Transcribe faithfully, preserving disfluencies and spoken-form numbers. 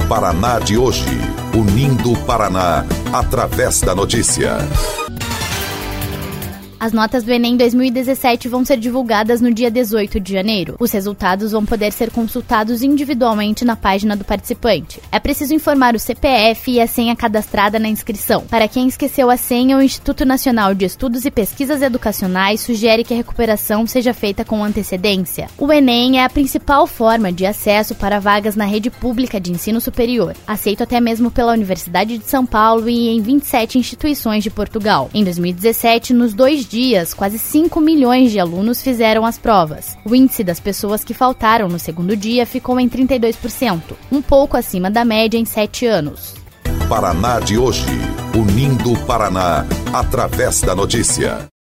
Paraná de hoje, unindo o Paraná através da notícia. As notas do Enem dois mil e dezessete vão ser divulgadas no dia dezoito de janeiro. Os resultados vão poder ser consultados individualmente na página do participante. É preciso informar o C P F e a senha cadastrada na inscrição. Para quem esqueceu a senha, o Instituto Nacional de Estudos e Pesquisas Educacionais sugere que a recuperação seja feita com antecedência. O Enem é a principal forma de acesso para vagas na rede pública de ensino superior, aceito até mesmo pela Universidade de São Paulo e em vinte e sete instituições de Portugal. Em dois mil e dezessete, nos dois dias, quase cinco milhões de alunos fizeram as provas. O índice das pessoas que faltaram no segundo dia ficou em trinta e dois por cento, um pouco acima da média em sete anos. Paraná de hoje, unindo o Paraná através da notícia.